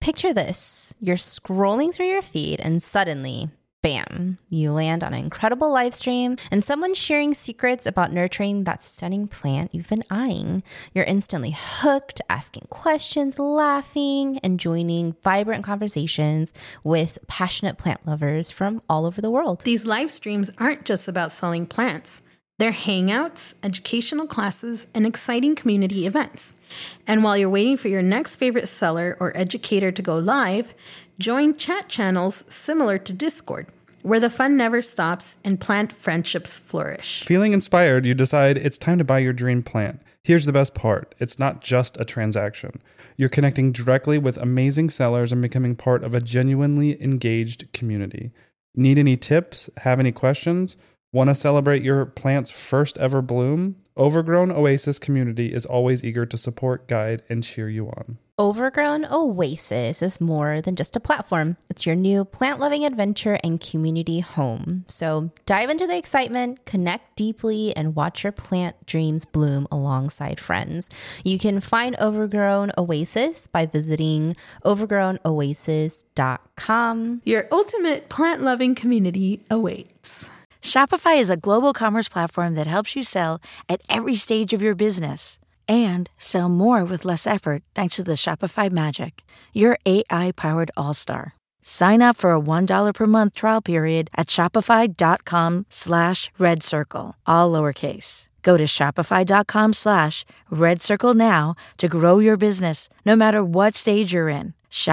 picture this. You're scrolling through your feed and suddenly, bam, you land on an incredible live stream and someone sharing secrets about nurturing that stunning plant you've been eyeing. You're instantly hooked, asking questions, laughing, and joining vibrant conversations with passionate plant lovers from all over the world. These live streams aren't just about selling plants. They're hangouts, educational classes, and exciting community events. And while you're waiting for your next favorite seller or educator to go live, join chat channels similar to Discord, where the fun never stops and plant friendships flourish. Feeling inspired, you decide it's time to buy your dream plant. Here's the best part. It's not just a transaction. You're connecting directly with amazing sellers and becoming part of a genuinely engaged community. Need any tips? Have any questions? Want to celebrate your plant's first ever bloom? Overgrown Oasis community is always eager to support, guide, and cheer you on. Overgrown Oasis is more than just a platform. It's your new plant-loving adventure and community home. So dive into the excitement, connect deeply, and watch your plant dreams bloom alongside friends. You can find Overgrown Oasis by visiting overgrownoasis.com. Your ultimate plant-loving community awaits. Shopify is a global commerce platform that helps you sell at every stage of your business and sell more with less effort thanks to the Shopify Magic, your AI-powered all-star. Sign up for a $1 per month trial period at shopify.com/redcircle, all lowercase. Go to shopify.com/redcircle now to grow your business, no matter what stage you're in.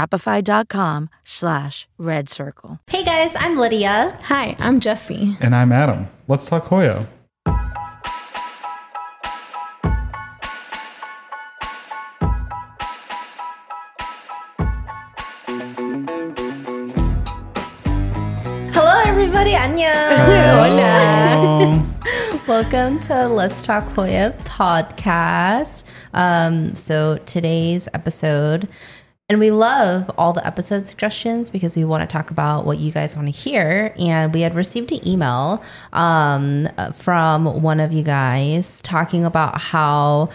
Shopify.com/redcircle. Hey guys, I'm Lydia. Hi, I'm Jessie. And I'm Adam. Let's talk Hoya. Hello everybody, 안녕. Hola. Welcome to Let's Talk Hoya podcast. So today's episode, and we love all the episode suggestions because we want to talk about what you guys want to hear. And we had received an email from one of you guys talking about how,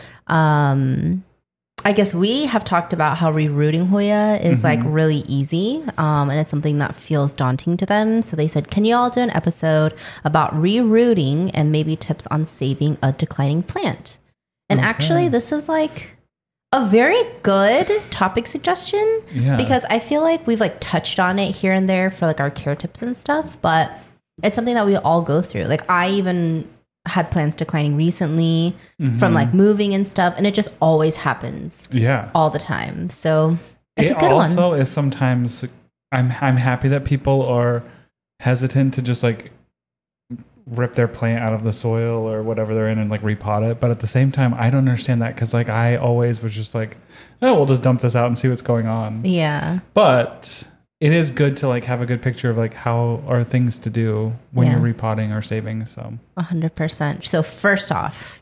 I guess we have talked about how rerooting Hoya is like really easy, and it's something that feels daunting to them. So they said, can you all do an episode about rerooting and maybe tips on saving a declining plant? And actually, this is like a very good topic suggestion because I feel like we've like touched on it here and there for like our care tips and stuff, but it's something that we all go through. Like I even had plants declining recently from like moving and stuff, and it just always happens all the time. So it's a good one. It also is sometimes I'm happy that people are hesitant to just like rip their plant out of the soil or whatever they're in and like repot it. But at the same time, I don't understand that because like I always was just like, oh, we'll just dump this out and see what's going on. Yeah. But it is good to like have a good picture of like how are things to do when you're repotting or saving. So 100%. So first off,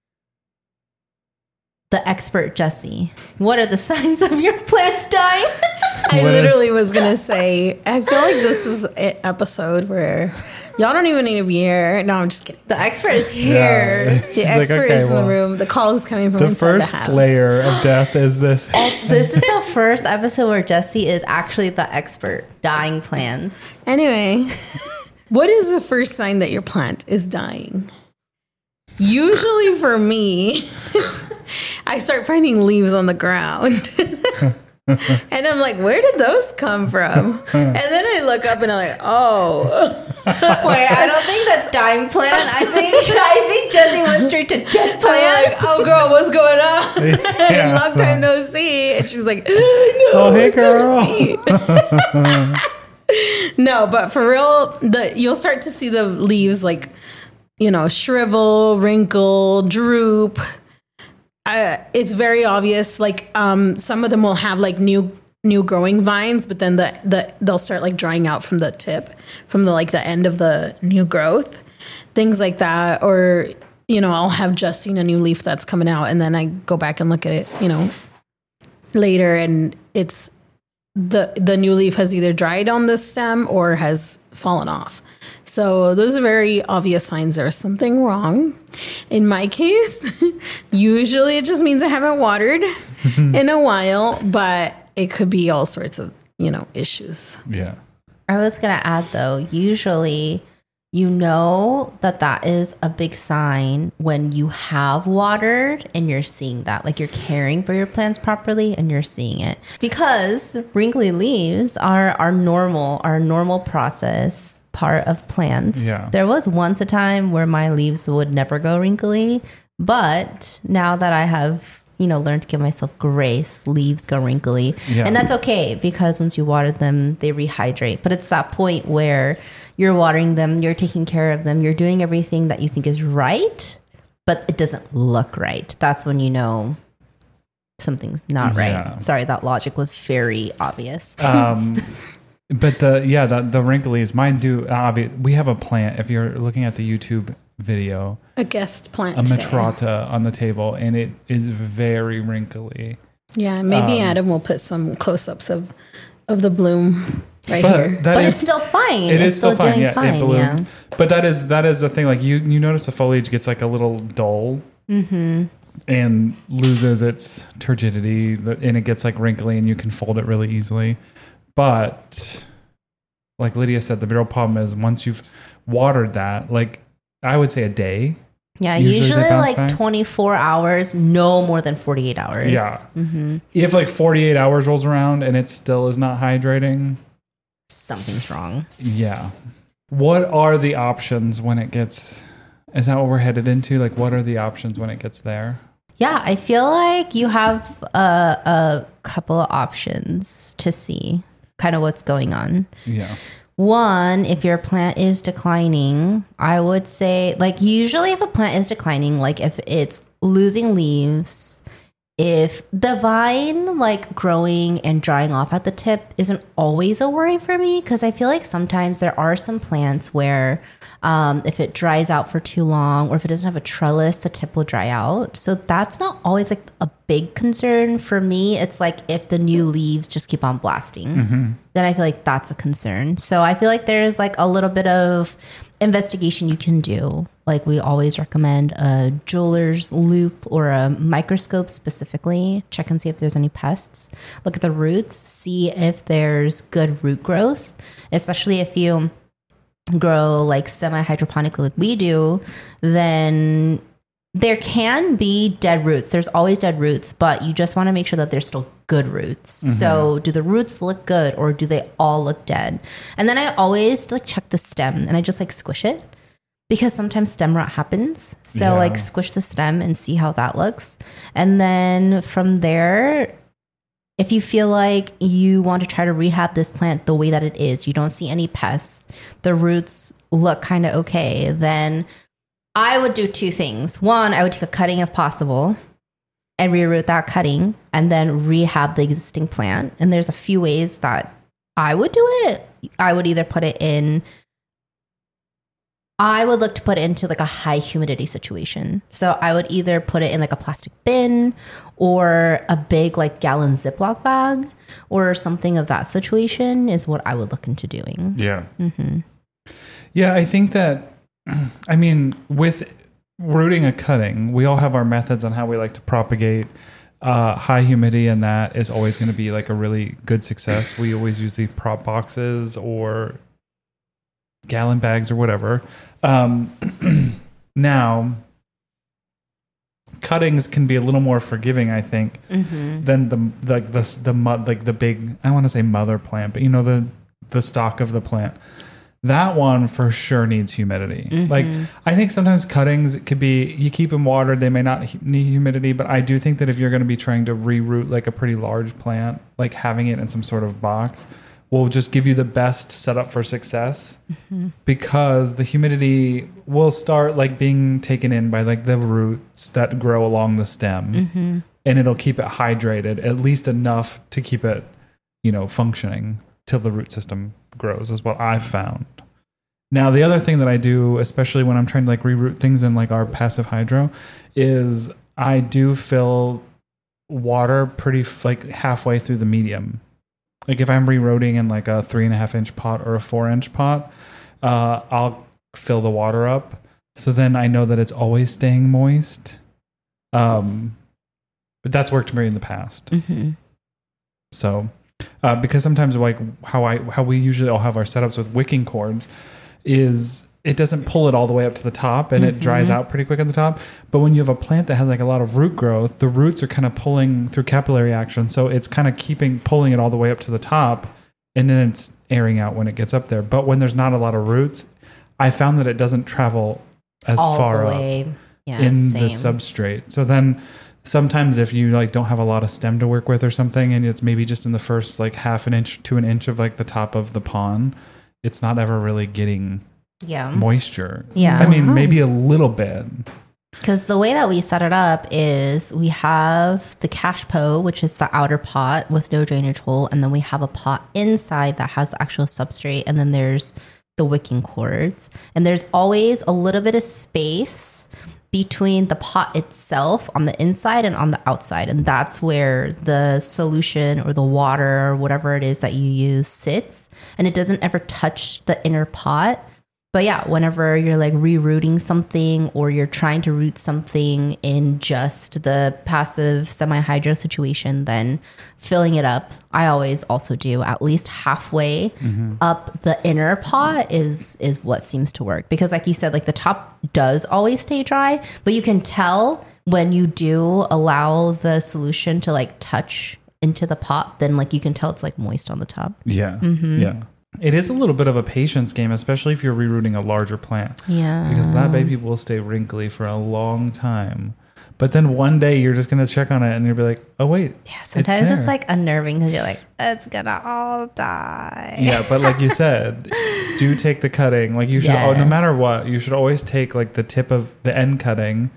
the expert Jessie, what are the signs of your plants dying? I literally was going to say, I feel like this is an episode where y'all don't even need to be here. No, I'm just kidding. The expert is here. The expert is in the room. The call is coming from the inside the house. The first layer of death is this. This is the first episode where Jessie is actually the expert. Dying plants. Anyway, what is the first sign that your plant is dying? Usually for me, I start finding leaves on the ground. And I'm like, where did those come from? And then I look up and I'm like, oh. Wait, I don't think that's dying plant. I think Jessie went straight to dead plant. I'm like, oh girl, what's going on? Long time no see. And she's like, no, hey girl. No, but for real, you'll start to see the leaves like, shrivel, wrinkle, droop. It's very obvious. Like some of them will have like new growing vines, but then they'll start like drying out from the tip, from the end of the new growth, things like that. Or I'll have just seen a new leaf that's coming out, and then I go back and look at it, later, and it's the new leaf has either dried on the stem or has fallen off. So those are very obvious signs there's something wrong. In my case, usually it just means I haven't watered in a while, but it could be all sorts of, issues. Yeah. I was going to add though, usually you know that is a big sign when you have watered and you're seeing that, like you're caring for your plants properly and you're seeing it, because wrinkly leaves are our normal process part of plants. Yeah. There was once a time where my leaves would never go wrinkly, but now that I have learned to give myself grace, leaves go wrinkly. Yeah. And that's okay, because once you water them, they rehydrate. But it's that point where you're watering them, you're taking care of them, you're doing everything that you think is right, but it doesn't look right. That's when you know something's not Yeah. right. Sorry, that logic was very obvious. But the wrinklies, mine do. We have a plant. If you're looking at the YouTube video, A guest plant. a today. Matrata on the table, and it is very wrinkly. Yeah, maybe Adam will put some close-ups of the bloom right here. But it's still fine. It is still fine. doing Yeah, fine. it bloomed. Yeah. But that is the thing. Like you notice the foliage gets like a little dull and loses its turgidity, and it gets like wrinkly, and you can fold it really easily. But like Lydia said, the real problem is once you've watered that, like I would say a day. Yeah, Usually usually they bounce like back. 24 hours, no more than 48 hours. Yeah. If like 48 hours rolls around and it still is not hydrating, Something's wrong. yeah. What are the options when it gets, is that what we're headed into? Like what are the options when it gets there? Yeah, I feel like you have a couple of options to see kind of what's going on. Yeah. One, if your plant is declining, I would say, like, usually if a plant is declining, like if it's losing leaves, if the vine like growing and drying off at the tip isn't always a worry for me, because I feel like sometimes there are some plants where if it dries out for too long, or if it doesn't have a trellis, the tip will dry out. So that's not always like a big concern for me. It's like if the new leaves just keep on blasting, then I feel like that's a concern. So I feel like there's like a little bit of investigation you can do. Like we always recommend a jeweler's loop or a microscope specifically. Check and see if there's any pests. Look at the roots, see if there's good root growth, especially if you grow like semi-hydroponically like we do, then there can be dead roots. There's always dead roots, but you just want to make sure that there's still good roots. So do the roots look good, or do they all look dead? And then I always like check the stem and I just like squish it, because sometimes stem rot happens. So Yeah. like squish the stem and see how that looks. And then from there, if you feel like you want to try to rehab this plant the way that it is, you don't see any pests, the roots look kind of okay, then I would do two things. One, I would take a cutting if possible and reroot that cutting and then rehab the existing plant. And there's a few ways that I would do it. I would either put it in, I would look to put it into like a high humidity situation. So I would either put it in like a plastic bin or a big like gallon Ziploc bag or something of that situation is what I would look into doing. Yeah. Yeah, I think that, I mean, with rooting a cutting, we all have our methods on how we like to propagate. High humidity, and that is always going to be like a really good success. We always use these prop boxes or gallon bags or whatever. Now, cuttings can be a little more forgiving, I think, than the mud, like the big, I want to say mother plant, but you know, the stalk of the plant. That one for sure needs humidity. Like I think sometimes cuttings, it could be, you keep them watered, they may not need humidity, but I do think that if you're going to be trying to reroot like a pretty large plant, like having it in some sort of box will just give you the best setup for success, because the humidity will start like being taken in by like the roots that grow along the stem, and it'll keep it hydrated at least enough to keep it, you know, functioning till the root system grows, is what I've found. Now, the other thing that I do, especially when I'm trying to like reroot things in like our passive hydro, is I do fill water pretty like halfway through the medium. Like if I'm rerooting in like a 3.5 inch pot or a 4-inch pot, I'll fill the water up. So then I know that it's always staying moist. But that's worked for me in the past. So, because sometimes like how we usually all have our setups with wicking cords is it doesn't pull it all the way up to the top and it dries out pretty quick at the top. But when you have a plant that has like a lot of root growth, the roots are kind of pulling through capillary action. So it's kind of pulling it all the way up to the top, and then it's airing out when it gets up there. But when there's not a lot of roots, I found that it doesn't travel as all far the up way. in the substrate. So then sometimes if you like don't have a lot of stem to work with or something, and it's maybe just in the first like half an inch to an inch of like the top of the pond, it's not ever really getting moisture. Yeah. I mean, maybe a little bit. Because the way that we set it up is we have the cache pot, which is the outer pot with no drainage hole. And then we have a pot inside that has the actual substrate. And then there's the wicking cords. And there's always a little bit of space between the pot itself on the inside and on the outside. And that's where the solution or the water or whatever it is that you use sits. And it doesn't ever touch the inner pot. But yeah, whenever you're like rerooting something or you're trying to root something in just the passive semi-hydro situation, then filling it up, I always also do at least halfway up the inner pot is what seems to work. Because like you said, like the top does always stay dry, but you can tell when you do allow the solution to like touch into the pot, then like you can tell it's like moist on the top. Yeah. Yeah. It is a little bit of a patience game, especially if you're rerooting a larger plant. Yeah. Because that baby will stay wrinkly for a long time. But then one day you're just going to check on it and you'll be like, oh, wait. Yeah, sometimes it's like unnerving because you're like, it's going to all die. Yeah, but like you said, do take the cutting. Like you should, no matter what, you should always take like the tip of the end cutting.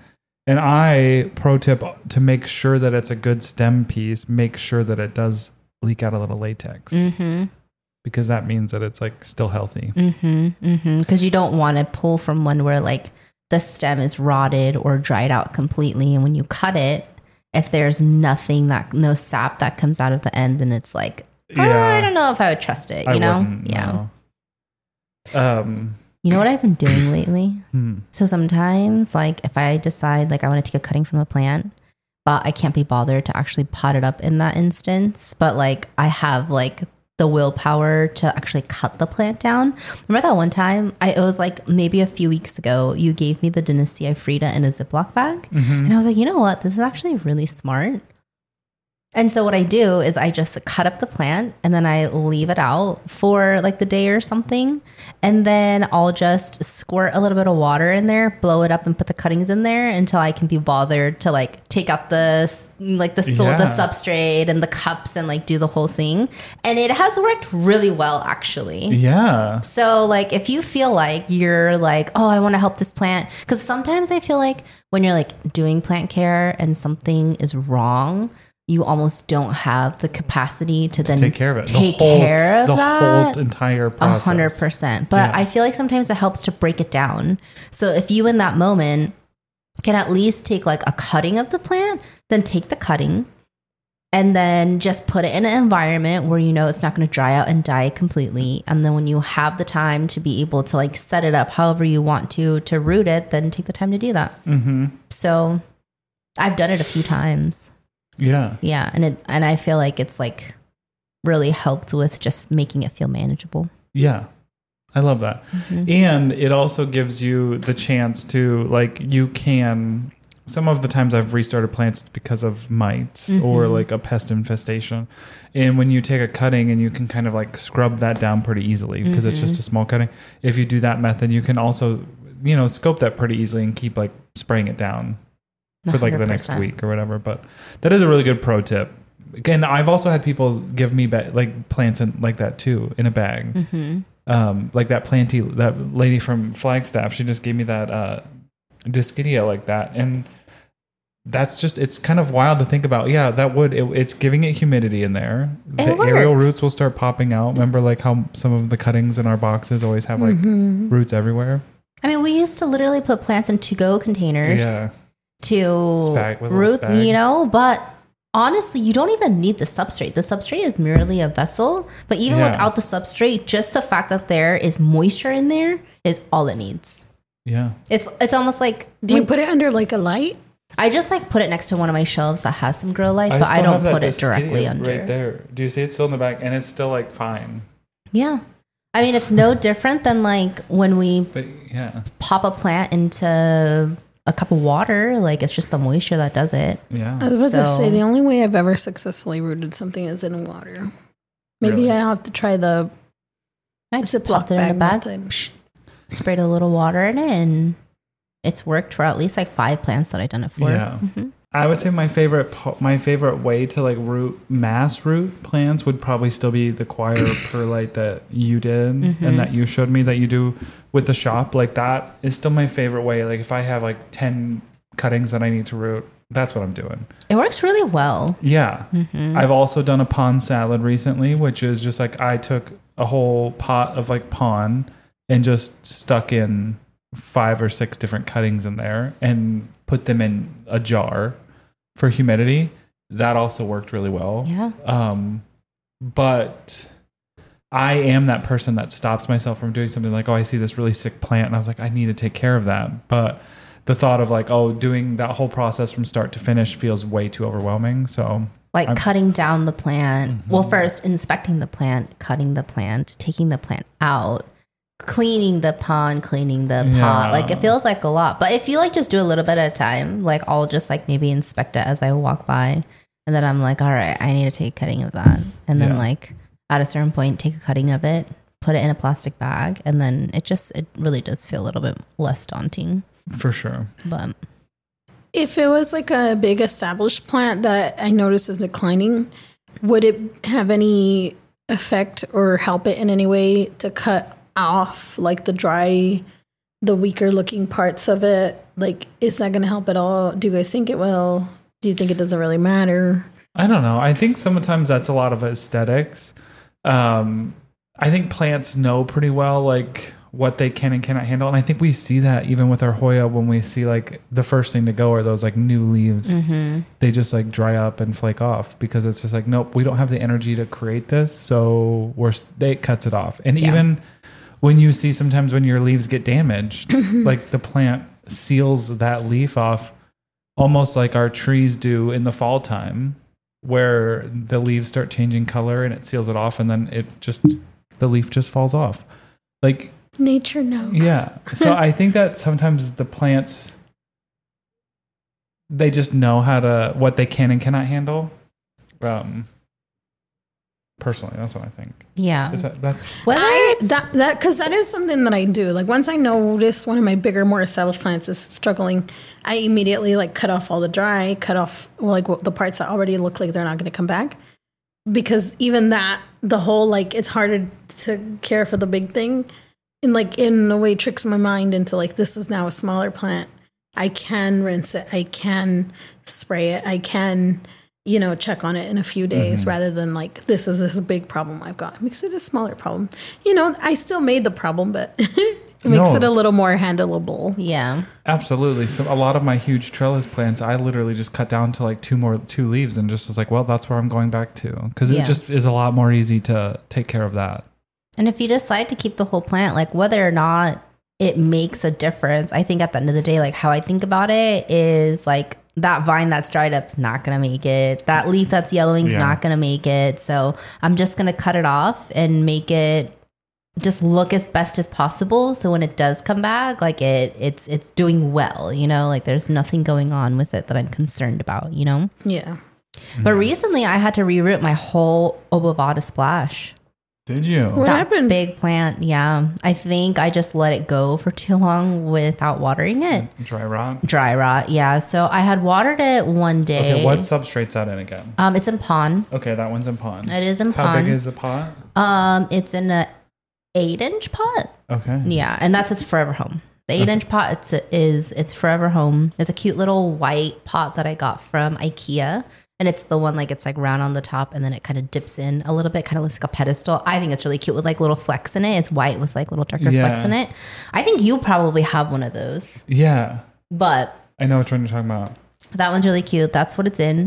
And pro tip to make sure that it's a good stem piece, make sure that it does leak out a little latex. Because that means that it's like still healthy. Because you don't want to pull from one where like the stem is rotted or dried out completely. And when you cut it, if there's no sap that comes out of the end, then it's like, I don't know if I would trust it, you know? Yeah. No. You know what I've been doing lately? So sometimes like if I decide like I want to take a cutting from a plant, but I can't be bothered to actually pot it up in that instance, but like I have like the willpower to actually cut the plant down. Remember that one time, it was like maybe a few weeks ago, you gave me the Dynastia Frida in a Ziploc bag. And I was like, you know what? This is actually really smart. And so what I do is I just cut up the plant and then I leave it out for like the day or something. And then I'll just squirt a little bit of water in there, blow it up and put the cuttings in there until I can be bothered to like take out the substrate and the cups and like do the whole thing. And it has worked really well actually. Yeah. So like if you feel like you're like, oh, I want to help this plant. Because sometimes I feel like when you're like doing plant care and something is wrong, you almost don't have the capacity to then take care of it. The whole entire process. 100%. But I feel like sometimes it helps to break it down. So if you in that moment can at least take like a cutting of the plant, then take the cutting and then just put it in an environment where you know it's not going to dry out and die completely. And then when you have the time to be able to like set it up however you want to root it, then take the time to do that. So I've done it a few times. Yeah. Yeah. And I feel like it's like really helped with just making it feel manageable. Yeah. I love that. And it also gives you the chance to like, some of the times I've restarted plants, it's because of mites or like a pest infestation. And when you take a cutting and you can kind of like scrub that down pretty easily because it's just a small cutting. If you do that method, you can also, scope that pretty easily and keep like spraying it down for like the next week or whatever. But that is a really good pro tip. Again, I've also had people give me like plants like that too in a bag. Like that lady from Flagstaff, she just gave me that Dischidia like that. And that's just, it's kind of wild to think about. Yeah, it's giving it humidity in there. The aerial roots will start popping out. Remember like how some of the cuttings in our boxes always have like roots everywhere? I mean, we used to literally put plants in to-go containers. To root, but honestly, you don't even need the substrate. The substrate is merely a vessel, but even without the substrate, just the fact that there is moisture in there is all it needs. Yeah. It's almost like... Do you put it under like a light? I just like put it next to one of my shelves that has some grow light, but I still don't have that put it directly Discadia under. right there. Do you see it's still in the back? And it's still like fine. Yeah. I mean, it's no different than like when we But yeah. pop a plant into a cup of water. Like it's just the moisture that does it. Yeah. I was about to So- say the only way I've ever successfully rooted something is in water. Maybe Really? I have to try the I just Ziploc popped it in the bag bag, method. sprayed a little water in it, and it's worked for at least like 5 plants that I've done it for. Yeah. Mhm. I would say my favorite way to like mass root plants would probably still be the choir perlite that you did and that you showed me that you do with the shop. Like that is still my favorite way. Like if I have like 10 cuttings that I need to root, that's what I'm doing. It works really well. Yeah. I've also done a pond salad recently, which is just like I took a whole pot of like pond and just stuck in 5 or 6 different cuttings in there and put them in a jar for humidity. That also worked really well. Yeah. But I am that person that stops myself from doing something like, oh, I see this really sick plant and I was like, I need to take care of that. But the thought of like, oh, doing that whole process from start to finish feels way too overwhelming. So Like cutting down the plant. Well, first inspecting the plant, cutting the plant, taking the plant out, cleaning the pond, cleaning the pot. Like it feels like a lot. But if you like just do a little bit at a time, like I'll just like maybe inspect it as I walk by. And then I'm like, all right, I need to take a cutting of that. And then like at a certain point, take a cutting of it, put it in a plastic bag. And then it really does feel a little bit less daunting. for sure. But If it was like a big established plant that I noticed is declining, would it have any effect or help it in any way to cut off like the weaker looking parts of it? Like, is that going to help at all? Do you guys think it will? Do you think it doesn't really matter? I don't know. I think sometimes that's a lot of aesthetics. I think plants know pretty well like what they can and cannot handle. And I think we see that even with our Hoya when we see like the first thing to go are those like new leaves. They just like dry up and flake off because it's just like, nope, we don't have the energy to create this. So it cuts it off. And even when you see sometimes when your leaves get damaged, like the plant seals that leaf off almost like our trees do in the fall time where the leaves start changing color and it seals it off and then the leaf just falls off. Like, Nature knows. yeah. So I think that sometimes the plants, they just know what they can and cannot handle. Personally, that's what I think. yeah. That's Because that is something that I do. Like once I notice one of my bigger, more established plants is struggling, I immediately like cut off all the dry, cut off like the parts that already look like they're not going to come back. Because even that, the whole like it's harder to care for the big thing, and like in a way tricks my mind into like this is now a smaller plant. I can rinse it. I can spray it. I can, check on it in a few days rather than like, this is this big problem I've got. It makes it a smaller problem. I still made the problem, but it makes it a little more handleable. Yeah. absolutely. So a lot of my huge trellis plants, I literally just cut down to like two leaves and just was like, well, that's where I'm going back to. Because it just is a lot more easy to take care of that. And if you decide to keep the whole plant, like whether or not it makes a difference, I think at the end of the day, like how I think about it is like that vine that's dried up is not going to make it. That leaf that's yellowing is not going to make it. So I'm just going to cut it off and make it just look as best as possible. So when it does come back, like it's doing well, like there's nothing going on with it that I'm concerned about, Yeah. But recently I had to reroot my whole Obovata splash. Did you? What That happened? big plant, yeah. I think I just let it go for too long without watering it. Dry rot? Dry rot, yeah. So I had watered it one day. Okay, what substrate's that in again? It's in pond. Okay, that one's in pond. It is in How pond. big is the pot? It's in a 8-inch pot. Okay. Yeah, and that's its forever home. The 8-inch pot, it's forever home. It's a cute little white pot that I got from IKEA. And it's the one, like, it's like round on the top and then it kind of dips in a little bit, kind of looks like a pedestal. I think it's really cute with like little flecks in it. It's white with like little darker flecks in it. I think you probably have one of those, Yeah. but I know which one you're talking about. that one's really cute. That's what it's in.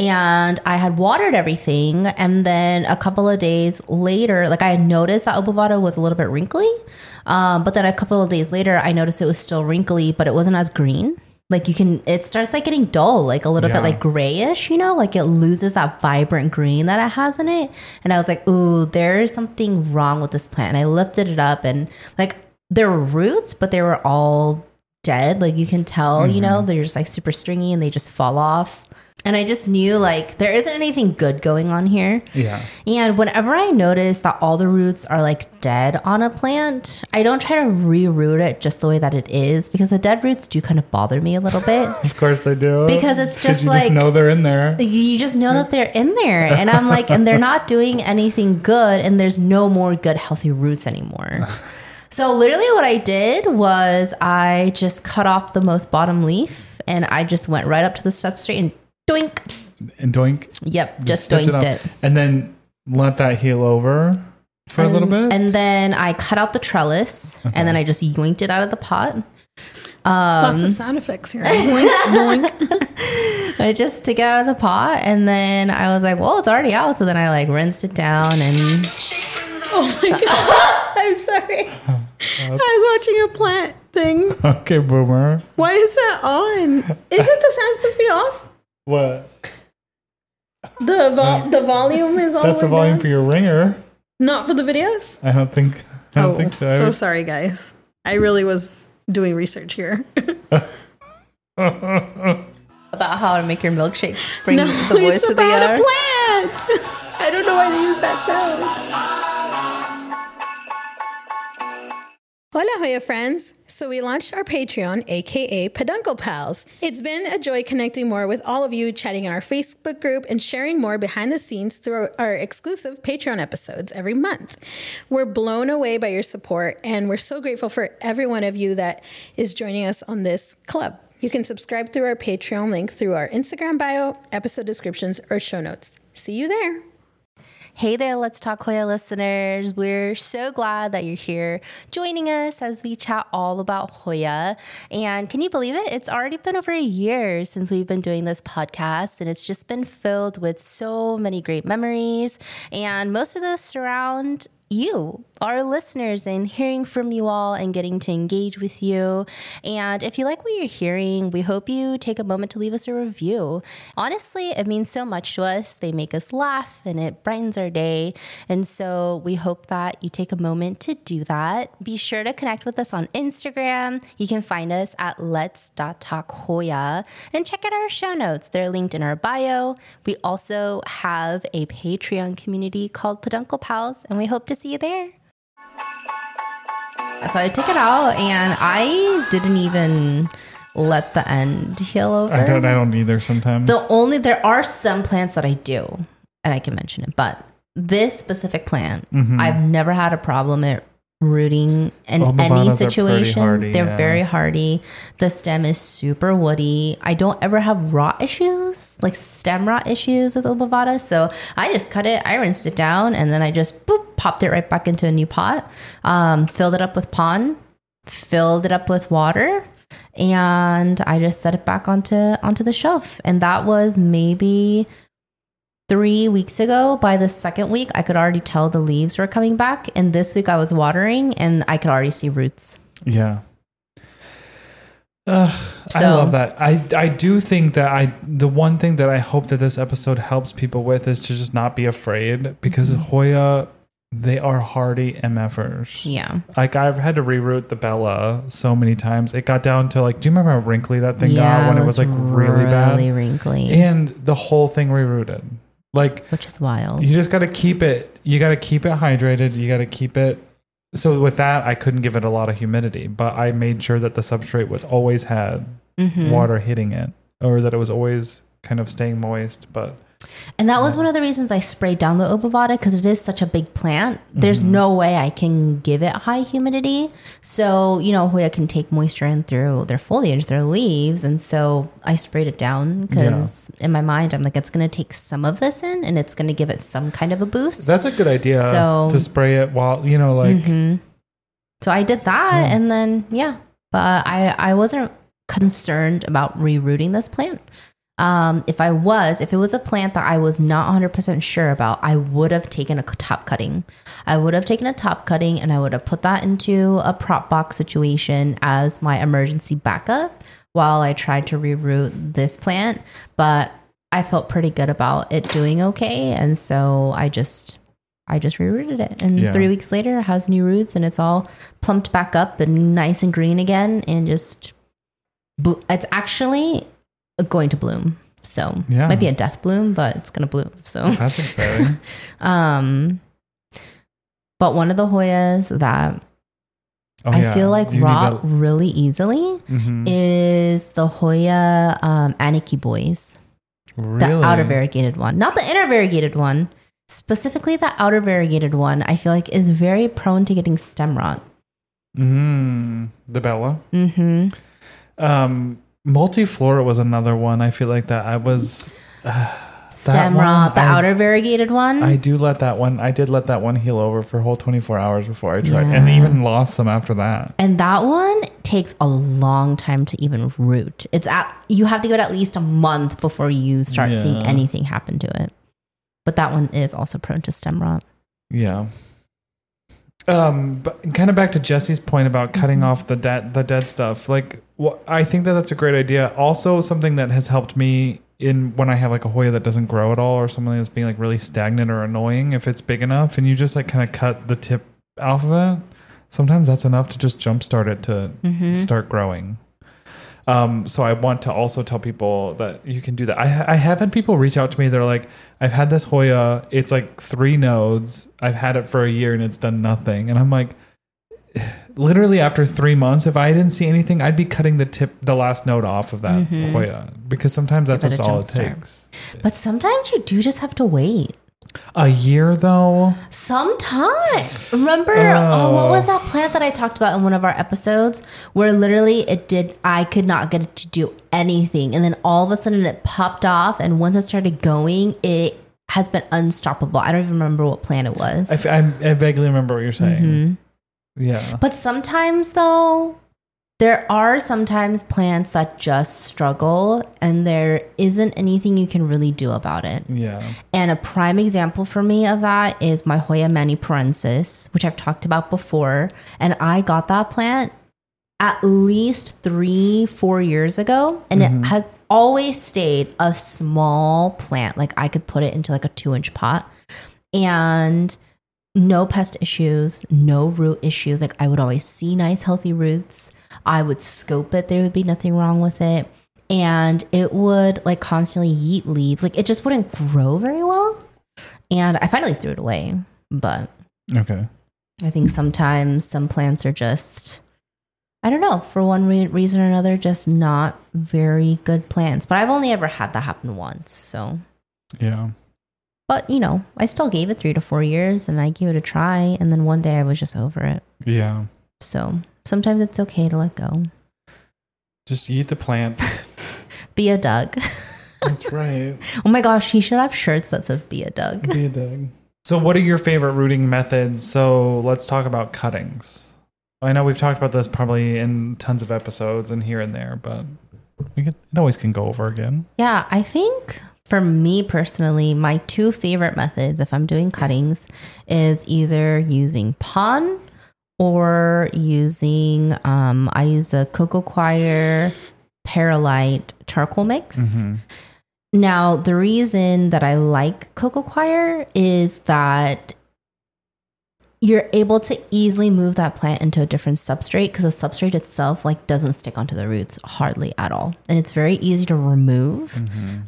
And I had watered everything. And then a couple of days later, like I had noticed that Obovata was a little bit wrinkly. But then a couple of days later, I noticed it was still wrinkly, but it wasn't as green. Like it starts like getting dull, like a little bit like grayish, like it loses that vibrant green that it has in it. And I was like, ooh, there's something wrong with this plant. And I lifted it up and like there were roots, but they were all dead. Like you can tell, they're just like super stringy and they just fall off. And I just knew like there isn't anything good going on here. Yeah. And whenever I notice that all the roots are like dead on a plant, I don't try to reroot it just the way that it is, because the dead roots do kind of bother me a little bit. Of course they do. Because it's just you like, just know they're in there. You just know that they're in there. And I'm like, and they're not doing anything good. And there's no more good, healthy roots anymore. So literally what I did was I just cut off the most bottom leaf and I just went right up to the substrate and doink. And doink. Yep, just doinked it. And then let that heal over for a little bit. And then I cut out the trellis and then I just yoinked it out of the pot. Lots of sound effects here. Boink, boink. I just took it out of the pot and then I was like, well, it's already out. So then I like rinsed it down and... Oh my God. I'm sorry. I was watching a plant thing. Okay, boomer. Why is that on? Isn't the sound supposed to be off? What? The volume is all That's the volume down? for your ringer. Not for the videos? I don't think so. So sorry, guys. I really was doing research here. About how to make your milkshake bring No, the boys it's to the about yard. a plant. I don't know why they use that sound. Hola, Hoya friends. So we launched our Patreon, aka Peduncle Pals. It's been a joy connecting more with all of you, chatting in our Facebook group, and sharing more behind the scenes through our exclusive Patreon episodes every month. We're blown away by your support, and we're so grateful for every one of you that is joining us on this club. You can subscribe through our Patreon link through our Instagram bio, episode descriptions, or show notes. See you there. Hey there, Let's Talk Hoya listeners. We're so glad that you're here joining us as we chat all about Hoya. And can you believe it? It's already been over a year since we've been doing this podcast, and it's just been filled with so many great memories. And most of those surround you, our listeners, and hearing from you all and getting to engage with you. And if you like what you're hearing, we hope you take a moment to leave us a review. Honestly, it means so much to us. They make us laugh and it brightens our day. And so we hope that you take a moment to do that. Be sure to connect with us on Instagram. You can find us at lets.talkhoya and check out our show notes. They're linked in our bio. We also have a Patreon community called Peduncle Pals, and we hope to see you there. So I took it out and I didn't even let the end heal over. I don't either sometimes. There are some plants that I do, and I can mention it, but this specific plant, I've never had a problem at rooting in any situation. They're very hardy. The stem is super woody. I don't ever have rot issues, like stem rot issues with Obovata. So I just cut it, I rinsed it down, and then I just popped it right back into a new pot, filled it up with pond, filled it up with water, and I just set it back onto the shelf. And that was maybe 3 weeks ago. By the second week, I could already tell the leaves were coming back. And this week I was watering and I could already see roots. Yeah. I love that. I do think that the one thing that I hope that this episode helps people with is to just not be afraid, because Hoya, they are hardy MFers. Yeah. Like I've had to reroot the Bella so many times. It got down to like, do you remember how wrinkly that thing got when it was like really bad? Really wrinkly. And the whole thing rerooted. Like, which is wild. You just got to keep it. You got to keep it hydrated. You got to keep it. So with that, I couldn't give it a lot of humidity, but I made sure that the substrate would always had water hitting it, or that it was always kind of staying moist. And that was one of the reasons I sprayed down the Obovata, because it is such a big plant. There's no way I can give it high humidity. So, Hoya can take moisture in through their foliage, their leaves. And so I sprayed it down because in my mind, I'm like, it's going to take some of this in and it's going to give it some kind of a boost. That's a good idea to spray it while, So I did that and then, but I wasn't concerned about rerouting this plant. If it was a plant that I was not 100% sure about, I would have taken a top cutting. I would have taken a top cutting and I would have put that into a prop box situation as my emergency backup while I tried to reroot this plant, but I felt pretty good about it doing okay. And so I just rerouted it. And 3 weeks later, it has new roots and it's all plumped back up and nice and green again. And just, it's actually going to bloom. So it might be a death bloom, but it's going to bloom. So that's exciting. But one of the Hoyas that I feel like rot really easily is the Hoya Aniki Boys. Really? The outer variegated one. Not the inner variegated one. Specifically the outer variegated one, I feel like is very prone to getting stem rot. The Bella. Mm-hmm. Multiflora was another one. I feel like that I was... Stem rot, the outer variegated one. I did let that one heal over for a whole 24 hours before I tried, and even lost some after that. And that one takes a long time to even root. You have to go at least a month before you start seeing anything happen to it. But that one is also prone to stem rot. Yeah. But kind of back to Jesse's point about cutting off the dead stuff. Like, I think that's a great idea. Also, something that has helped me when I have like a Hoya that doesn't grow at all, or something that's being like really stagnant or annoying, if it's big enough and you just like kind of cut the tip off of it, sometimes that's enough to just jumpstart it to start growing. So I want to also tell people that you can do that. I have had people reach out to me. They're like, I've had this Hoya. It's like 3 nodes. I've had it for a year and it's done nothing. And I'm like, literally after 3 months, if I didn't see anything, I'd be cutting the last node off of that Hoya, because sometimes that's just all it takes. But sometimes you do just have to wait. A year though? Sometimes. Remember, what was that plant that I talked about in one of our episodes where literally I could not get it to do anything. And then all of a sudden it popped off. And once it started going, it has been unstoppable. I don't even remember what plant it was. I vaguely remember what you're saying. Yeah. But sometimes though, there are sometimes plants that just struggle and there isn't anything you can really do about it. Yeah. And a prime example for me of that is my Hoya maniparensis, which I've talked about before. And I got that plant at least 3-4 years ago. And it has always stayed a small plant. Like I could put it into like a 2-inch pot and no pest issues, no root issues. Like I would always see nice, healthy roots. I would scope it. There would be nothing wrong with it. And it would like constantly yeet leaves. Like it just wouldn't grow very well. And I finally threw it away. But okay, I think sometimes some plants are just, I don't know, for one reason or another, just not very good plants. But I've only ever had that happen once. So yeah. But, you know, I still gave it 3 to 4 years and I gave it a try. And then one day I was just over it. Yeah. So sometimes it's okay to let go. Just eat the plant. Be a Doug. That's right. Oh my gosh, he should have shirts that says be a Doug. Be a Doug. So what are your favorite rooting methods? So let's talk about cuttings. I know we've talked about this probably in tons of episodes and here and there, but it always can go over again. Yeah, I think for me personally, my 2 favorite methods if I'm doing cuttings is either using pon or using, I use a Coco Coir Perlite charcoal mix. Now, the reason that I like Coco Coir is that you're able to easily move that plant into a different substrate because the substrate itself like doesn't stick onto the roots hardly at all. And it's very easy to remove.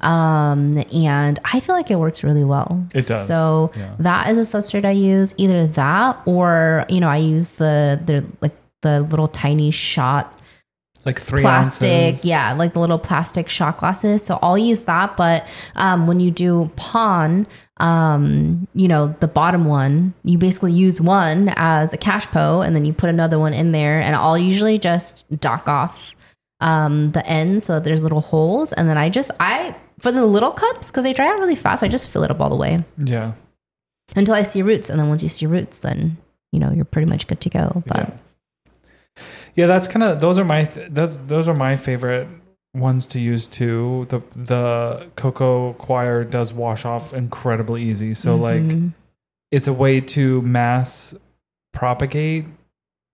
And I feel like it works really well. It does. So that is a substrate I use. Either that or, you know, I use the little tiny shot like 3 plastic ounces. Yeah, like the little plastic shot glasses. So I'll use that. But when you do pon, you know, the bottom one, you basically use one as a cashpo and then you put another one in there, and I'll usually just dock off the ends so that there's little holes, and then I for the little cups, because they dry out really fast, I just fill it up all the way until I see roots. And then once you see roots, then you know you're pretty much good to go. But yeah, that's kind of those are my favorite ones to use too. The Coco Coir does wash off incredibly easy. So like it's a way to mass propagate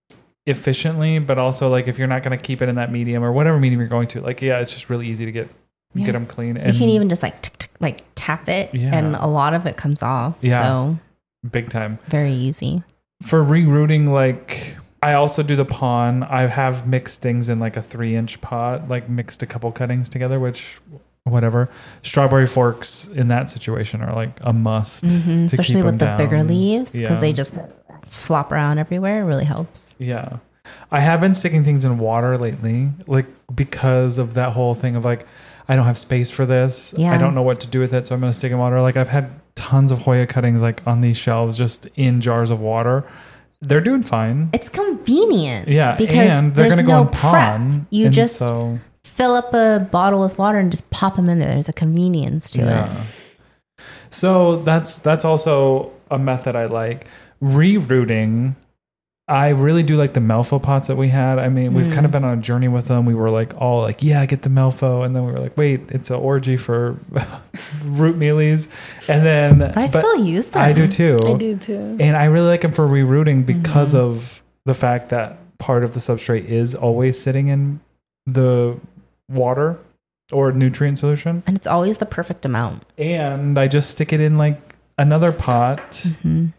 efficiently, but also like if you're not going to keep it in that medium or whatever medium you're going to, like, yeah, it's just really easy to get them clean. And you can even just like tick, tick, like tap it, and a lot of it comes off. Yeah. So big time. very easy. For rerooting, like I also do the pon. I have mixed things in like a 3-inch pot, like mixed a couple cuttings together, which whatever. Strawberry forks in that situation are like a must, Especially with the bigger leaves, because Yeah. they just flop around everywhere. It really helps. Yeah. I have been sticking things in water lately, like because of that whole thing of like, I don't have space for this. Yeah. I don't know what to do with it. So I'm going to stick in water. Like I've had tons of Hoya cuttings like on these shelves, just in jars of water. They're doing fine. It's convenient. Yeah. Because And they're there's going to go no in pon. You and just so, fill up a bottle with water and just pop them in there. There's a convenience to it. So that's also a method I like. Rerooting. I really do like the Melfo pots that we had. I mean, we've kind of been on a journey with them. We were like all like, yeah, get the Melfo. And then we were like, wait, it's an orgy for root mealies. And then But I still use them. I do too. I do too. And I really like them for rerooting because of the fact that part of the substrate is always sitting in the water or nutrient solution. And it's always the perfect amount. And I just stick it in like another pot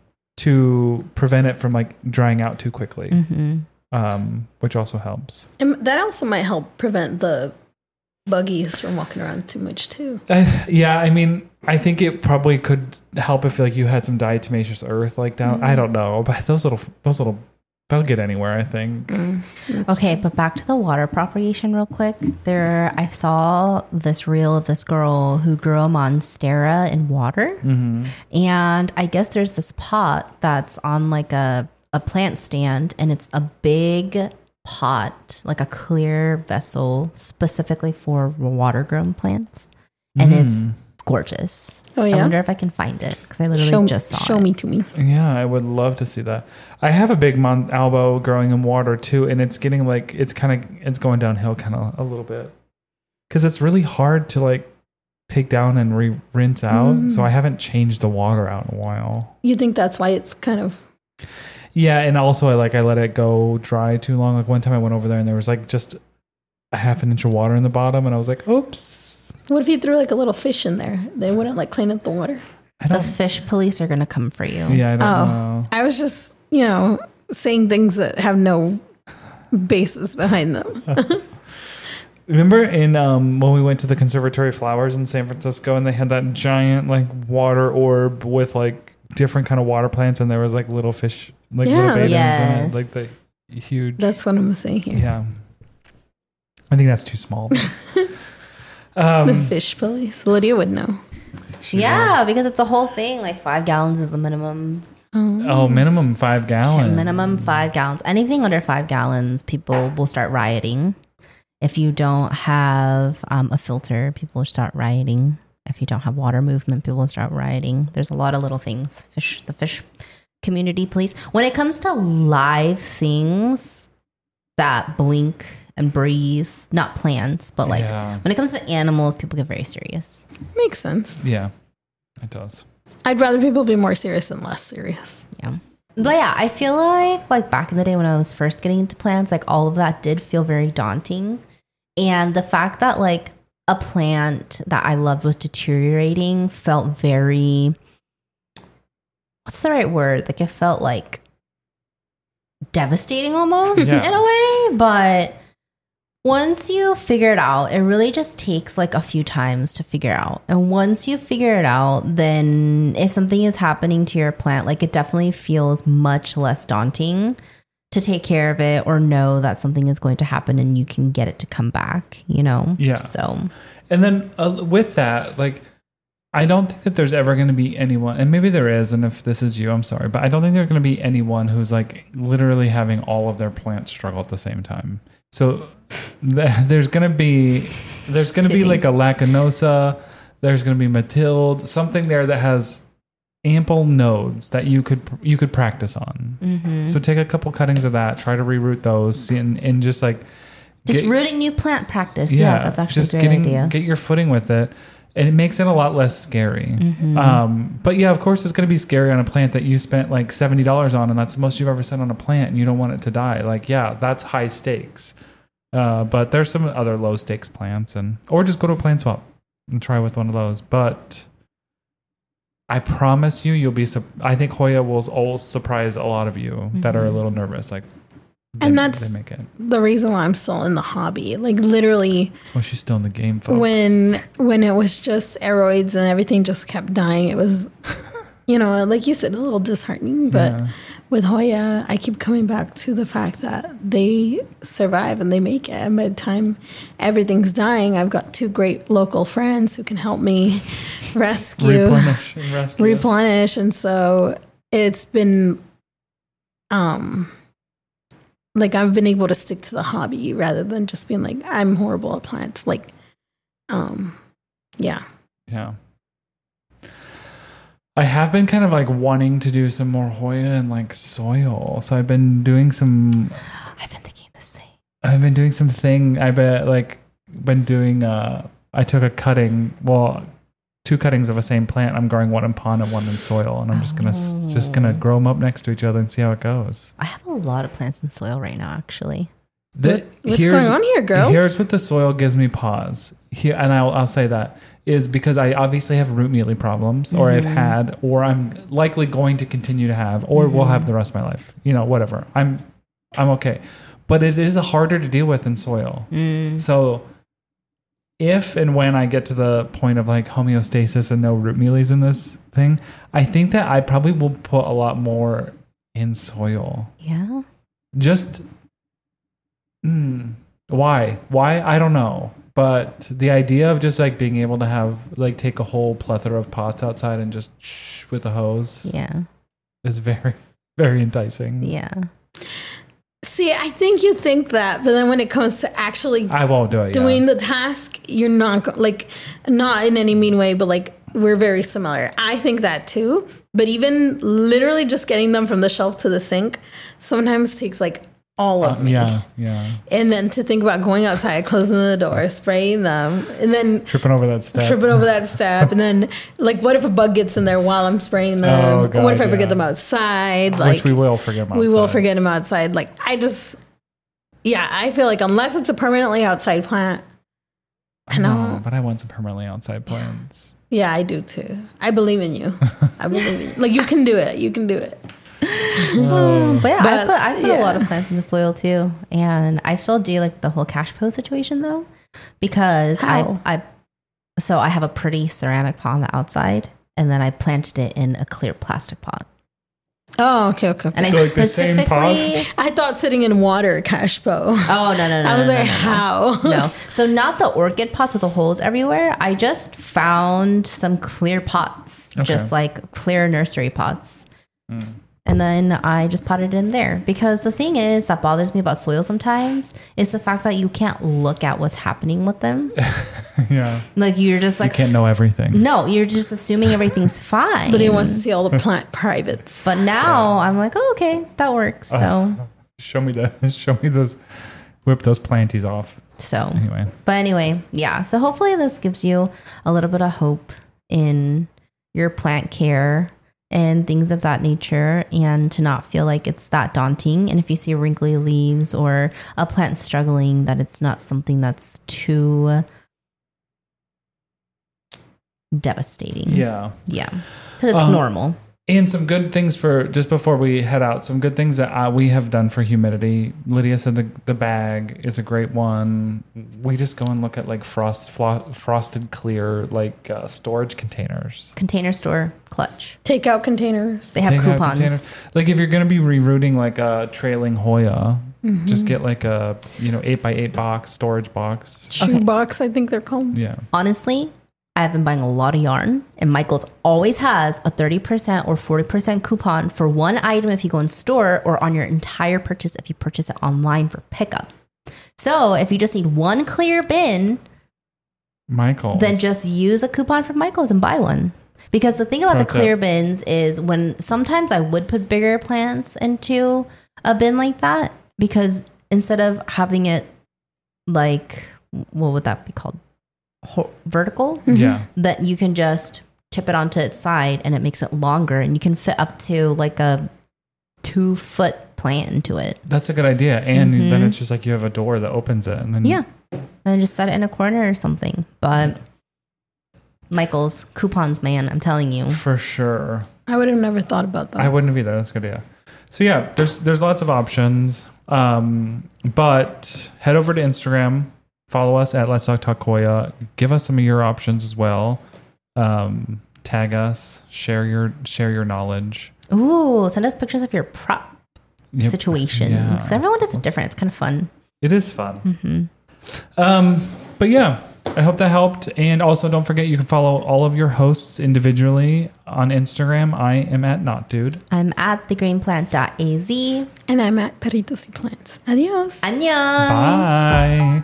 to prevent it from like drying out too quickly, which also helps. And that also might help prevent the buggies from walking around too much too. Yeah, I mean, I think it probably could help if like you had some diatomaceous earth like down. I don't know, but those little they'll get anywhere, I think. Okay, but back to the water propagation real quick. I saw this reel of this girl who grew a monstera in water. And I guess there's this pot that's on like a plant stand, and it's a big pot, like a clear vessel specifically for water grown plants. And it's gorgeous. Oh, yeah? I wonder if I can find it because I literally just saw Show it. me to me. Yeah, I would love to see that. I have a big Albo growing in water too, and it's getting like it's going downhill kind of a little bit because it's really hard to like take down and rinse out. So I haven't changed the water out in a while. You think that's why it's kind of... Yeah, and also I let it go dry too long. Like one time I went over there and there was like just a half an inch of water in the bottom, and I was like, oops. What if you threw like a little fish in there? They wouldn't like clean up the water. The fish police are going to come for you. Yeah, I don't know. I was just, saying things that have no basis behind them. Remember in when we went to the Conservatory Flowers in San Francisco, and they had that giant like water orb with like different kind of water plants, and there was like little fish, like little babies in it, like the huge. That's what I'm saying here. Yeah, I think that's too small. The fish police. Lydia would know. Yeah, because it's a whole thing. Like 5 gallons is the minimum. Oh, minimum 5 gallons. Minimum 5 gallons. Anything under 5 gallons, people will start rioting. If you don't have a filter, people will start rioting. If you don't have water movement, people will start rioting. There's a lot of little things. The fish community police. When it comes to live things that blink and breathe, not plants, but like when it comes to animals, people get very serious. Makes sense. Yeah, it does. I'd rather people be more serious than less serious. Yeah. But yeah, I feel like back in the day when I was first getting into plants, like all of that did feel very daunting. And the fact that like a plant that I loved was deteriorating felt very, what's the right word? Like it felt like devastating almost in a way. But once you figure it out, it really just takes like a few times to figure out. And once you figure it out, then if something is happening to your plant, like it definitely feels much less daunting to take care of it or know that something is going to happen and you can get it to come back, Yeah. So, and then with that, like, I don't think that there's ever going to be anyone, and maybe there is, and if this is you, I'm sorry, but I don't think there's going to be anyone who's like literally having all of their plants struggle at the same time. So there's going to be like a Lacanosa, there's going to be Mathilde, something there that has ample nodes that you could practice on. So take a couple cuttings of that, try to reroot those, and just like rooting new plant practice. Yeah, that's actually a great idea. Get your footing with it. And it makes it a lot less scary. But yeah, of course, it's going to be scary on a plant that you spent like $70 on, and that's the most you've ever spent on a plant, and you don't want it to die. Like, yeah, that's high stakes. But there's some other low stakes plants, or just go to a plant swap and try with one of those. But I promise you'll be. I think Hoya will surprise a lot of you that are a little nervous. Like, and that's they make it. the reason why I'm still in the hobby. Like literally, That's why she's still in the game, folks. when it was just aeroids and everything just kept dying, it was, like you said, a little disheartening. But Yeah. with Hoya, I keep coming back to the fact that they survive and they make it. And by the time everything's dying, I've got 2 great local friends who can help me rescue, replenish and rescue. replenish. And so it's been, like I've been able to stick to the hobby rather than just being like, I'm horrible at plants. Like, yeah. Yeah. I have been kind of like wanting to do some more Hoya and like soil. So I've been doing some. I've been thinking the same. I've been doing something. I bet like been doing. I took a cutting. Well, 2 cuttings of a same plant. I'm growing one in pond and one in soil, and I'm just gonna grow them up next to each other and see how it goes. I have a lot of plants in soil right now, actually. What's going on here, girls? Here's what the soil gives me pause. Here, and I'll say that is because I obviously have root mealy problems, or I've had, or I'm likely going to continue to have, or will have the rest of my life. Whatever. I'm okay, but it is harder to deal with in soil. So if and when I get to the point of like homeostasis and no root mealies in this thing, I think that I probably will put a lot more in soil. Yeah. Just why I don't know, but the idea of just like being able to have like take a whole plethora of pots outside and just with a hose is very, very enticing. Yeah. See, I think you think that, but then when it comes to actually I won't do it. doing the task, you're not like, not in any mean way, but like we're very similar. I think that too, but even literally just getting them from the shelf to the sink sometimes takes like all of me. Yeah. And then to think about going outside, closing the door, spraying them, and then Tripping over that step. and then like, what if a bug gets in there while I'm spraying them? Oh, God, what if I forget yeah. them outside? Like, Which we will forget them outside. we will forget them outside. Like, I feel like unless it's a permanently outside plant, I know, but I want some permanently outside plants. Yeah, I do too. I believe in you. I believe in you. Like, you can do it. You can do it. But yeah, I put a lot yeah. of plants in the soil too, and I still do like the whole cash po situation though, because How? I have a pretty ceramic pot on the outside, and then I planted it in a clear plastic pot. Oh, okay. And So I like the same specifically, pots? I thought sitting in water, cashpo. oh no, I was like, how? no. So not the orchid pots with the holes everywhere. I just found some clear pots, Okay. just like clear nursery pots. And then I just potted it in there, because the thing is that bothers me about soil sometimes is the fact that you can't look at what's happening with them. Yeah. Like you're just You like, can't know everything. no, you're just assuming everything's fine. But he wants to see all the plant privates. But now I'm like, oh, okay, that works. So, Show me those, whip those planties off. Anyway, yeah. So hopefully this gives you a little bit of hope in your plant care and things of that nature, and to not feel like it's that daunting. And if you see wrinkly leaves or a plant struggling, that it's not something that's too devastating. Yeah. Yeah. Because it's normal. And some good things for, just before we head out, some good things that we have done for humidity. Lydia said the bag is a great one. We just go and look at like frosted clear, like storage containers. Container store clutch. Takeout containers. They have Take out coupons. container. Like if you're going to be rerouting like a trailing Hoya, just get like a 8x8 box, storage box. Shoe box, I think they're called. Yeah. Honestly, I've been buying a lot of yarn, and Michael's always has a 30% or 40% coupon for one item if you go in store, or on your entire purchase if you purchase it online for pickup. So if you just need one clear bin, Michael's. then just use a coupon from Michael's and buy one. Because the thing about the clear bins is, when sometimes I would put bigger plants into a bin like that, because instead of having it like, what would that be called? vertical, Yeah. that you can just tip it onto its side and it makes it longer, and you can fit up to like a 2-foot plant into it. That's a good idea. And then it's just like you have a door that opens it. And then Yeah. And just set it in a corner or something. But Michael's coupons, man, I'm telling you. For sure. I would have never thought about that. I wouldn't have either. That's a good idea. So yeah, there's lots of options. But head over to Instagram, follow us at Let's Talk Takoya. Give us some of your options as well. Tag us, share your knowledge. Ooh, send us pictures of your prop Yep. situations. Yeah. Everyone does it different. It's kind of fun. It is fun. But yeah, I hope that helped. And also don't forget, you can follow all of your hosts individually on Instagram. I am at NotDude. I'm at thegreenplant.az. And I'm at Peritos y Plants. Adios. Annyeong. Bye.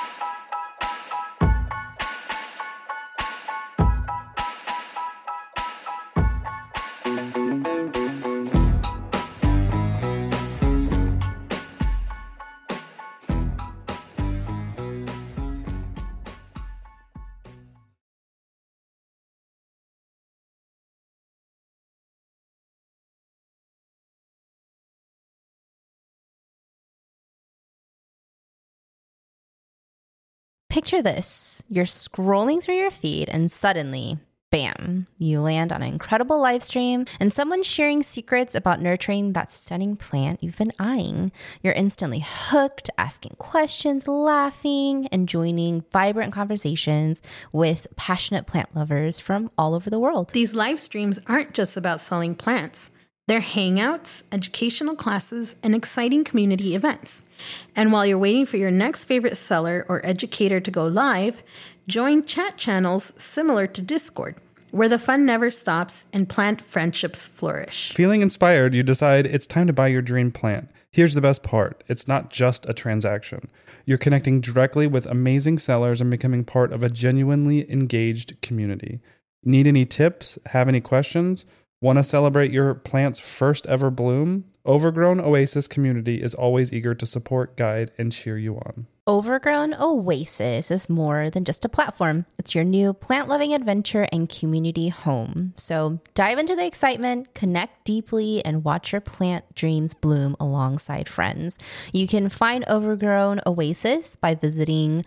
Picture this. You're scrolling through your feed and suddenly, bam, you land on an incredible live stream and someone's sharing secrets about nurturing that stunning plant you've been eyeing. You're instantly hooked, asking questions, laughing, and joining vibrant conversations with passionate plant lovers from all over the world. These live streams aren't just about selling plants. They're hangouts, educational classes, and exciting community events. And while you're waiting for your next favorite seller or educator to go live, join chat channels similar to Discord, where the fun never stops and plant friendships flourish. Feeling inspired, you decide it's time to buy your dream plant. Here's the best part. It's not just a transaction. You're connecting directly with amazing sellers and becoming part of a genuinely engaged community. Need any tips? Have any questions? Want to celebrate your plant's first ever bloom? Overgrown Oasis community is always eager to support, guide, and cheer you on. Overgrown Oasis is more than just a platform. It's your new plant-loving adventure and community home. So dive into the excitement, connect deeply, and watch your plant dreams bloom alongside friends. You can find Overgrown Oasis by visiting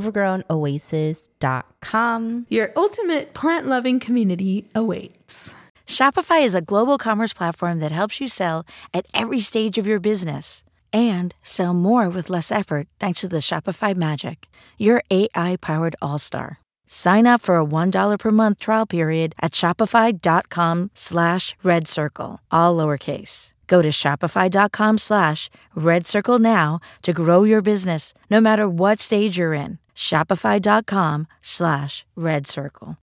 overgrownoasis.com. Your ultimate plant-loving community awaits. Shopify is a global commerce platform that helps you sell at every stage of your business and sell more with less effort thanks to the Shopify Magic, your AI-powered all-star. Sign up for a $1 per month trial period at shopify.com/redcircle, all lowercase. Go to shopify.com/redcircle now to grow your business no matter what stage you're in. Shopify.com/redcircle.